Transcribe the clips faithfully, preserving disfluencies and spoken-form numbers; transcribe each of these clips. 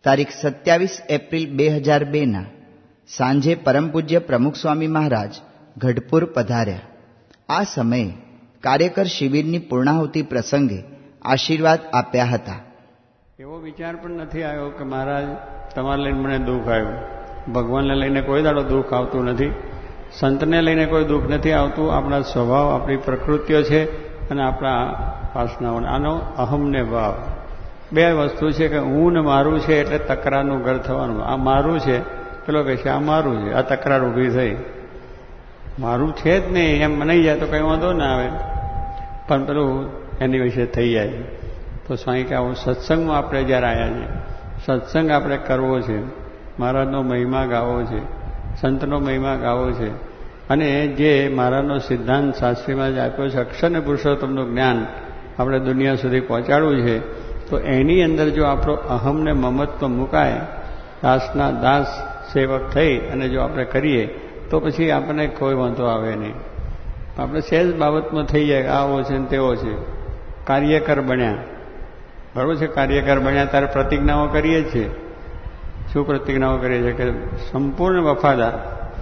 તારીખ સત્યાવીસ એપ્રિલ બે હજાર બેના સાંજે પરમ પૂજ્ય પ્રમુખ સ્વામી મહારાજ ગઢપુર પધાર્યા. આ સમયે કાર્યકર શિબિરની પૂર્ણાહુતિ પ્રસંગે આશીર્વાદ આપ્યા હતા. એવો વિચાર પણ નથી આવ્યો કે મહારાજ તમારે લઈને મને દુઃખ આવ્યું. ભગવાનને લઈને કોઈ દાડો દુઃખ આવતું નથી, સંતને લઈને કોઈ દુઃખ નથી આવતું. આપણા સ્વભાવ, આપણી પ્રકૃતિઓ છે અને આપણા વાસનાઓ, આનો અહમને ભાવ બે વસ્તુ છે કે હું ને મારું છે એટલે તકરારનું ઘર થવાનું. આ મારું છે, પેલો કહે છે આ મારું છે, આ તકરાર ઊભી થઈ. મારું છે જ નહીં એમ નહીં જાય તો કંઈ વાંધો ના આવે, પણ પેલું એની વિશે થઈ જાય. તો સ્વામી કે આવું સત્સંગમાં આપણે જ્યારે આવ્યા છીએ, સત્સંગ આપણે કરવો છે, મહારાજનો મહિમા ગાવો છે, સંતનો મહિમા ગાવો છે, અને જે મહારાજનો સિદ્ધાંત શાસ્ત્રીમાં જ આપ્યો છે અક્ષર અને પુરુષોત્તમનું જ્ઞાન આપણે દુનિયા સુધી પહોંચાડવું છે. તો એની અંદર જો આપણો અહમને મમત્વ મુકાય, દાસના દાસ સેવક થઈ અને જો આપણે કરીએ તો પછી આપણને કોઈ વાંધો આવે નહીં. આપણે સહેજ બાબતમાં થઈ જાય આવો છે ને તેવો છે. કાર્યકર બન્યા, બરાબર છે, કાર્યકર બન્યા ત્યારે પ્રતિજ્ઞાઓ કરીએ છીએ. શું પ્રતિજ્ઞાઓ કરીએ છીએ? કે સંપૂર્ણ વફાદાર,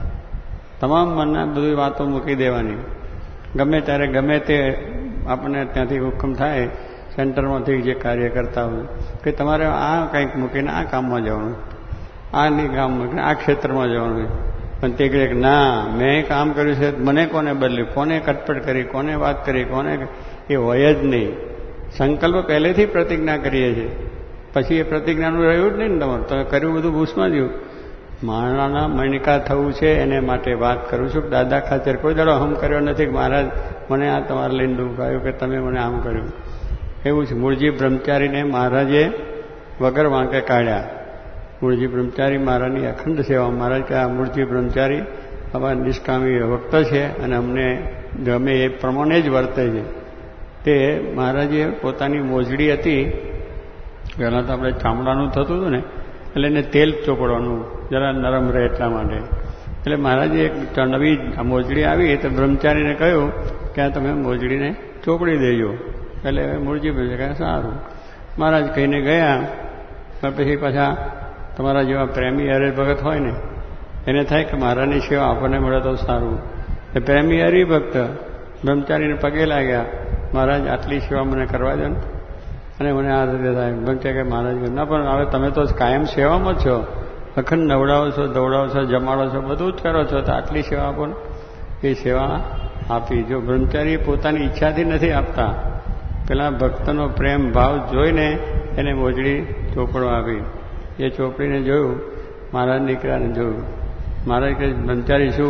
તમામ મનના બધી વાતો મૂકી દેવાની. ગમે ત્યારે ગમે તે આપણને ત્યાંથી હુકમ થાય સેન્ટરમાંથી જે કાર્ય કરતા હોય કે તમારે આ કંઈક મૂકીને આ કામમાં જવાનું, આ નહીં કામ મૂકીને આ ક્ષેત્રમાં જવાનું. પણ તે કહે કે ના, મેં કામ કર્યું છે, મને કોને બદલ્યું, કોને કટપટ કરી, કોને વાત કરી, કોને, એ હોય જ નહીં. સંકલ્પ પહેલેથી પ્રતિજ્ઞા કરીએ છીએ, પછી એ પ્રતિજ્ઞાનું રહ્યું જ નહીં ને. તમારું તમે કર્યું બધું ભૂસમાં જ્યું. માણાના મણિકા થવું છે એને માટે વાત કરું છું. દાદા ખાતર કોઈ દાડો હમ કર્યો નથી કે મહારાજ મને આ તમારે લઈને દુઃખ આવ્યું કે તમે મને આમ કર્યું. એવું છે. મૂળજી બ્રહ્મચારીને મહારાજે વગર વાંકે કાઢ્યા. મૂળજી બ્રહ્મચારી મહારાજની અખંડ સેવા. મહારાજ કે આ મૂળજી બ્રહ્મચારી અમારા નિષ્કામી ભક્ત છે અને અમને ગમે એ પ્રમાણે જ વર્તે છે. તે મહારાજે પોતાની મોજડી હતી, પહેલાં તો આપણે ચામડાનું થતું હતું ને, એટલે એને તેલ ચોપડવાનું જરા નરમ રહે એટલા માટે. એટલે મહારાજે એક નવી મોજડી આવી તો બ્રહ્મચારીને કહ્યું કે આ તમે મોજડીને ચોપડી દેજો. એટલે મૂળજી ભાઈ કહે સારું. મહારાજ કહીને ગયા. પણ પછી પાછા તમારા જેવા પ્રેમી હરિભગત હોય ને એને થાય કે મહારાજની સેવા આપણને મળે તો સારું. એ પ્રેમી હરિભક્ત બ્રહ્મચારીને પગે લાગ્યા, મહારાજ આટલી સેવા મને કરવા દો ને, અને મને આ રીતે થાય. ભક્તે કે મહારાજ ના, પણ હવે તમે તો કાયમ સેવામાં છો, અખંડ નવડાવો છો, દોડાવો છો, જમાડો છો, બધું જ કરો છો, તો આટલી સેવા આપો ને. એ સેવા આપી. જો બ્રહ્મચારી પોતાની ઈચ્છાથી નથી આપતા, પેલા ભક્તનો પ્રેમ ભાવ જોઈને એને મોજડી ચોપડો આપી. એ ચોપડીને જોયું, મહારાજ નીકળ્યાને જોયું. મહારાજ કે બ્રહ્મચારી શું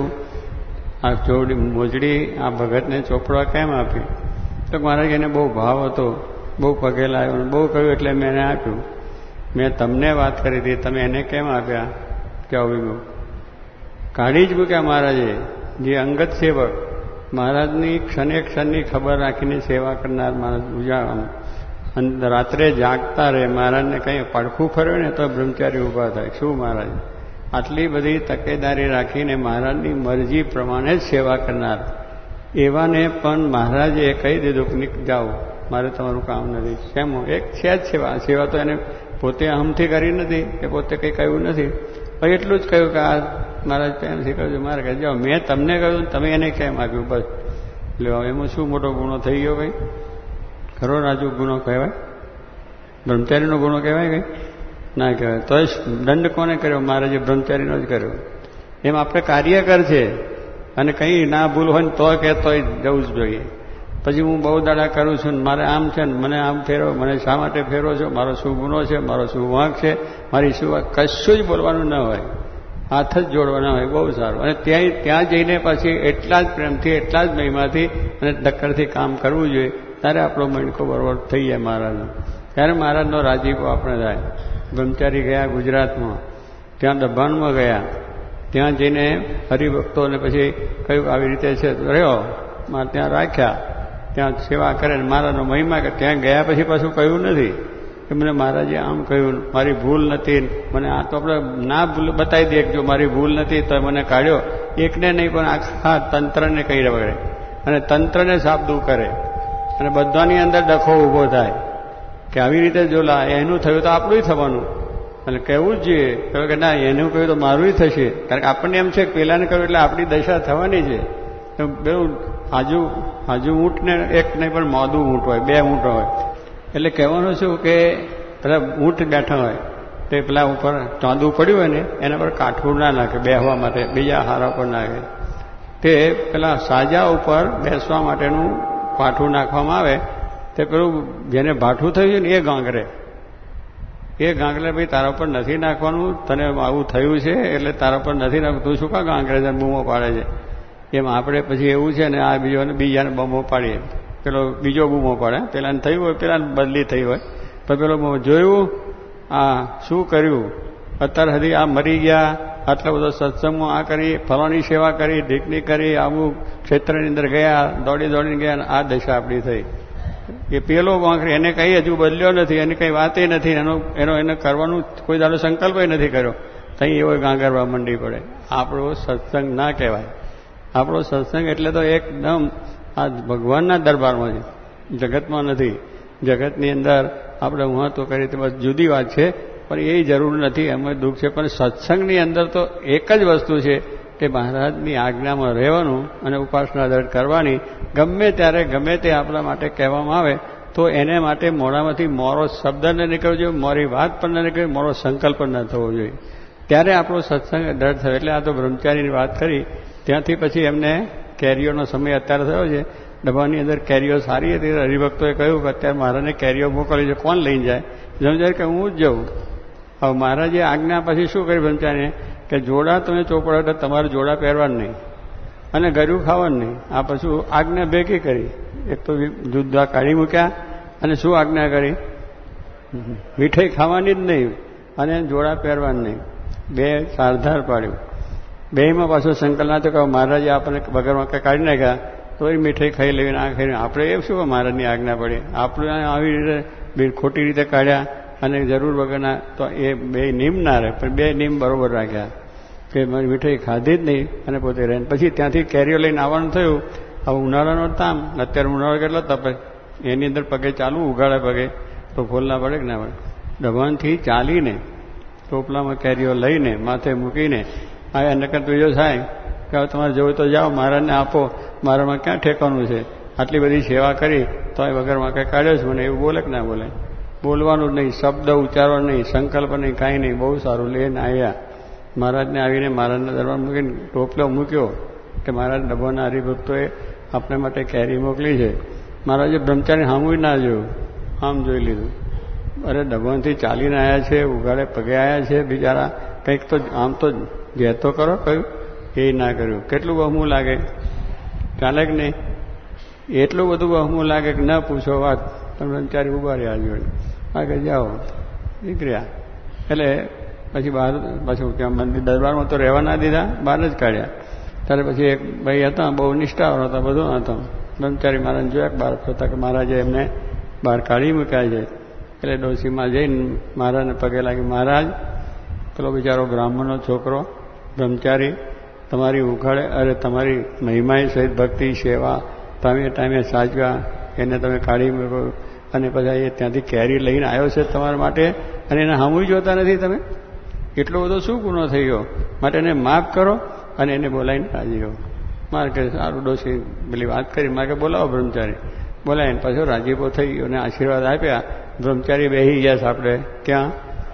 આ ચોપડી મોજડી આ ભગતને ચોપડવા કેમ આપી? તો મહારાજ એને બહુ ભાવ હતો, બહુ પગે લાગ્યો, બહુ કહ્યું એટલે મેં એને આપ્યું. મેં તમને વાત કરી હતી, તમે એને કેમ આપ્યા? કે આવી કાઢી જ મૂક્યા મહારાજે. જે અંગત સેવક, મહારાજની ક્ષણે ક્ષણની ખબર રાખીને સેવા કરનાર મહારાજ ઉજાડવાનું. અને રાત્રે જાગતા રહે. મહારાજને કંઈ પડખું ફર્યું ને તો બ્રહ્મચારી ઊભા થાય. શું મહારાજ? આટલી બધી તકેદારી રાખીને મહારાજની મરજી પ્રમાણે જ સેવા કરનાર એવાને પણ મહારાજે કહી દીધું કે જાઓ, મારે તમારું કામ નથી. શેમ? એક છે જ સેવા. સેવા તો એને પોતે અહમથી કરી નથી કે પોતે કંઈ કહ્યું નથી, પણ એટલું જ કહ્યું કે આ મહારાજ પ્રેમથી કહ્યું. મારે કહે જાઓ, મેં તમને કહ્યું તમે એને કેમ આપ્યું? બસ. એટલે એમાં શું મોટો ગુનો થઈ ગયો? કંઈ ખરો રાજુ ગુનો કહેવાય? બ્રહ્મચારીનો ગુનો કહેવાય? કંઈ ના કહેવાય. તો જ દંડ કોને કર્યો? મહારાજે બ્રહ્મચારીનો જ કર્યો. એમ આપણે કાર્યકર છે અને કંઈ ના ભૂલ હોય ને તો કે તોય જવું જ જોઈએ. પછી હું બહુ દાડા કરું છું ને મારે આમ છે ને મને આમ ફેરો, મને શા માટે ફેરો છો, મારો શું ગુનો છે, મારો શું વાંક છે, મારી શું વાત, કશું જ બોલવાનું ન હોય, હાથ જ જોડવાના હોય. બહુ સારું. અને ત્યાં ત્યાં જઈને પછી એટલા જ પ્રેમથી, એટલા જ મહિમાથી અને ડક્કરથી કામ કરવું જોઈએ. ત્યારે આપણો મણકો બરોબર થઈ જાય મહારાજનો. ત્યારે મહારાજનો રાજીપો આપણે થાય. બ્રહ્મચારી ગયા ગુજરાતમાં, ત્યાં દભાણમાં ગયા, ત્યાં જઈને હરિભક્તોને પછી કહ્યું આવી રીતે છે રહ્યો, મારે ત્યાં રાખ્યા, ત્યાં સેવા કરે. મારાનો મહિમા કે ત્યાં ગયા પછી પાછું કહ્યું નથી કે મને મહારાજે આમ કહ્યું, મારી ભૂલ નથી, મને આ તો આપણે ના ભૂલ બતાવી દઈએ. જો મારી ભૂલ નથી તો મને કાઢ્યો. એકને નહીં પણ આખા તંત્રને કહી વગેરે, અને તંત્રને સાબદું કરે, અને બધાની અંદર ડખો ઊભો થાય કે આવી રીતે જો એનું થયું તો આપણું થવાનું. એટલે કહેવું જ જોઈએ. કહ્યું કે ના, એનું કહ્યું તો મારું થશે, કારણ કે આપણને એમ છે કે પેલાને કહ્યું એટલે આપણી દશા થવાની છે. પેલું હાજુ હાજુ ઊંટ ને એક નહીં પણ મોદું ઊંટ હોય, બે ઊંટ હોય. એટલે કહેવાનું શું કે પેલા ઊંટ બેઠા હોય તે પેલા ઉપર ચાંદું પડ્યું હોય ને એના પર કાઠું ના નાખે બેસવા માટે, બીજા હારા પર નાખે. તે પેલા સાજા ઉપર બેસવા માટેનું કાઠું નાખવામાં આવે. તે પેલું જેને ભાઠું થયું છે ને એ ગાંગરે એ ગાંગરે ભાઈ તારા પર નથી નાખવાનું, તને આવું થયું છે એટલે તારા પર નથી નાખવું, તું શું કા ગાંગરે છે બૂમો પાડે છે. એમ આપણે પછી એવું છે ને આ બીજો બીજાને બૂમો પાડીએ. પેલો બીજો બૂમો પાડે, પેલાને થયું હોય, પેલાને બદલી થઈ હોય, પણ પેલો જોયું આ શું કર્યું, અત્યાર સુધી આ મરી ગયા, આટલો બધો સત્સંગમાં આ કરી, ફલાણી સેવા કરી, ઢીકની કરી, અમુક ક્ષેત્રની અંદર ગયા, દોડી દોડીને ગયા, આ દશા આપણી થઈ. એ પેલો વાંકરી એને કંઈ હજુ બદલ્યો નથી, એની કંઈ વાતે નથી, એનો એનો એને કરવાનું કોઈ દાડો સંકલ્પ નથી કર્યો, ત્યાં એવો ગાંગરવા મંડી પડે. આપણો સત્સંગ ના કહેવાય. આપણો સત્સંગ એટલે તો એકદમ આ ભગવાનના દરબારમાં છે, જગતમાં નથી. જગતની અંદર આપણે મહત્વ કરીએ તો બસ જુદી વાત છે, પણ એ જરૂર નથી, એમાં દુઃખ છે. પણ સત્સંગની અંદર તો એક જ વસ્તુ છે કે મહારાજની આજ્ઞામાં રહેવાનું અને ઉપાસના દર્દ કરવાની. ગમે ત્યારે ગમે તે આપણા માટે કહેવામાં આવે તો એને માટે મોઢામાંથી મોરો શબ્દ ન નીકળવો જોઈએ, મોરી વાત પણ ન નીકળવી, મોરો સંકલ્પ ન થવો જોઈએ. ત્યારે આપણો સત્સંગ દર્દ થયો. એટલે આ તો બ્રહ્મચારીની વાત કરી. ત્યાંથી પછી એમને કેરીઓનો સમય અત્યારે થયો છે. ડબ્બાની અંદર કેરીઓ સારી હતી. હરિભક્તોએ કહ્યું કે અત્યારે મહારાજને કેરીઓ મોકલી છે, કોણ લઈને જાય? બ્રહ્મચારી કે હું જ જાઉં. હવે મહારાજે આજ્ઞા પછી શું કરી બ્રહ્મચારીને કે જોડા તમે ચોપડો એટલે તમારે જોડા પહેરવાનું નહીં અને ગળ્યું ખાવાનું નહીં. આ પછી આજ્ઞા ભેગી કરી. એક તો જુદા કાઢી મૂક્યા અને શું આજ્ઞા કરી? મીઠાઈ ખાવાની જ નહીં અને જોડા પહેરવાનું નહીં. બે સારધાર પાડ્યું. બેમાં પાછો સંકલ્પ ના તો કે મહારાજે આપણને વગરમાં કંઈ કાઢી નાખ્યા તો એ મીઠાઈ ખાઈ લેવીને આ ખાઈને આપણે એ શું મહારાજની આજ્ઞા પડી? આપણે આવી રીતે ખોટી રીતે કાઢ્યા અને જરૂર વગરના તો એ બે નિયમ ના રહે. પણ બે નિયમ બરોબર રાખ્યા કે મારી મીઠાઈ ખાધી જ નહીં અને પોતે રહે. પછી ત્યાંથી કેરીઓ લઈને આવવાનું થયું. હવે ઉનાળાનો તામ, અત્યારે ઉનાળો કેટલો તપે, એની અંદર પગે ચાલવું, ઉઘાડે પગે તો ફોલના પડે કે ના પડે. ડભાનથી ચાલીને ટોપલામાં કેરીઓ લઈને માથે મૂકીને આ નકર બીજો થાય કે હવે તમારે જવું તો જાઓ, મહારાજને આપો, મારામાં ક્યાં ઠેકાનું છે? આટલી બધી સેવા કરી તો એ વગરમાં કંઈ કાઢ્યો છે મને એવું બોલે કે ના બોલે? બોલવાનું નહીં, શબ્દ ઉચ્ચારવા નહીં, સંકલ્પ નહીં, કાંઈ નહીં. બહુ સારું લઈને આવ્યા. મહારાજને આવીને મહારાજના દરબાર મૂકીને ટોપલો મૂક્યો કે મહારાજ ડબ્બાના હરિભક્તોએ આપણા માટે કેરી મોકલી છે. મહારાજે બ્રહ્મચારી સામું ના જોયું, આમ જોઈ લીધું. અરે ડબ્બાથી ચાલીને આવ્યા છે, ઉઘાડે પગે આવ્યા છે બિચારા, કંઈક તો આમ તો ગેતો કરો. કહ્યું એ ના કર્યું. કેટલું વહમું લાગે? ચાલે કે નહીં? એટલું બધું વહમું લાગે કે ન પૂછો વાત. તમે બ્રહ્મચારી ઉભા રહ્યા જોડે આગળ જાઓ, નીકળ્યા. એટલે પછી બહાર પાછું ત્યાં મંદિર દરબારમાં તો રહેવા ના દીધા, બહાર જ કાઢ્યા. ત્યારે પછી એક ભાઈ હતા, બહુ નિષ્ઠાવાળો હતા, બધું હતા. બ્રહ્મચારી મહારાજ જોયા કે બહાર થતા કે મહારાજે એમને બહાર કાઢી મૂક્યા છે. એટલે ડોસીમાં જઈને મહારાજને પગે લાગી, મહારાજ પેલો બિચારો બ્રાહ્મણનો છોકરો બ્રહ્મચારી તમારી ઉઘાડે, અરે તમારી મહિમાએ સહિત ભક્તિ સેવા તમે ટાઈમે સાચવ્યા, એને તમે કાઢી મૂકો અને પછી એ ત્યાંથી કેરી લઈને આવ્યો છે તમારા માટે અને એને સામું જોતા નથી તમે? એટલો બધો શું ગુનો થઈ ગયો? માટે એને માફ કરો અને એને બોલાવીને રાજી રહો. મારે કે સારું ડોસી પેલી વાત કરી, મારે કે બોલાવો બ્રહ્મચારી. બોલાવીને પાછો રાજીપો થઈ ગયો અને આશીર્વાદ આપ્યા. બ્રહ્મચારી બેસી ગયા છે. આપણે ક્યાં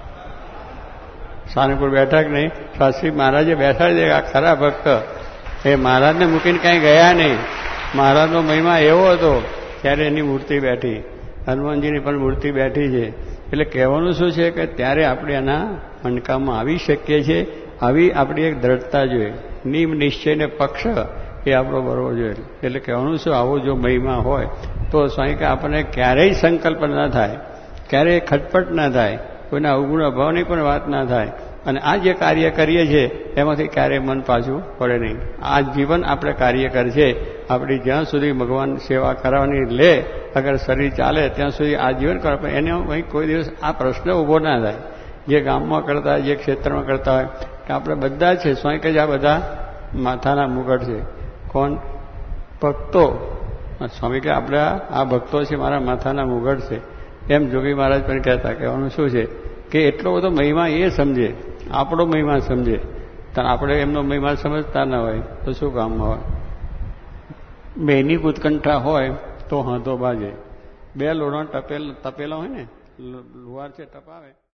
સાનપુર બેઠા કે નહીં? શાસ્ત્રી મહારાજે બેસાડી દે. આ ખરા ભક્ત એ મહારાજને મૂકીને કાંઈ ગયા નહીં. મહારાજનો મહિમા એવો હતો ત્યારે એની મૂર્તિ બેઠી, હનુમાનજીની પણ મૂર્તિ બેઠી છે. એટલે કહેવાનું શું છે કે ત્યારે આપણે એના મણકામાં આવી શકીએ છીએ. આવી આપણી એક દ્રઢતા જોઈએ, નિયમ નિશ્ચય ને પક્ષ એ આપણો બરોબર જોઈએ. એટલે કહેવાનું શું, આવો જો મહિમા હોય તો સ્વામી કે આપણને ક્યારેય સંકલ્પ ના થાય, ક્યારેય ખટપટ ના થાય, કોઈના અવગુણ અભાવની પણ વાત ના થાય. અને આ જે કાર્ય કરીએ છીએ એમાંથી ક્યારેય મન પાછું પડે નહીં. આ જીવન આપણે કાર્ય કરશે, આપણી જ્યાં સુધી ભગવાન સેવા કરવાની લે, અગર શરીર ચાલે ત્યાં સુધી આ જીવન કરવા. પણ એને અહીં કોઈ દિવસ આ પ્રશ્ન ઊભો ના થાય. જે ગામમાં કરતા હોય, જે ક્ષેત્રમાં કરતા હોય કે આપણે બધા છે, સ્વામી કે આ બધા માથાના મુગટ છે. કોણ? ભક્તો. સ્વામી કે આપણે આ ભક્તો છે, મારા માથાના મુગટ છે. એમ જોગી મહારાજ પણ કહેતા. કહેવાનું શું છે કે એટલો બધો મહિમા એ સમજે, આપણો મહિમા સમજે, ત્યારે આપણે એમનો મહિમા સમજતા ના હોય તો શું કામમાં હોય? બેની ઉત્કંઠા હોય તો હાથો બાજે. બે લોઢા તપેલ તપેલા હોય ને, લુહાર છે તપાવે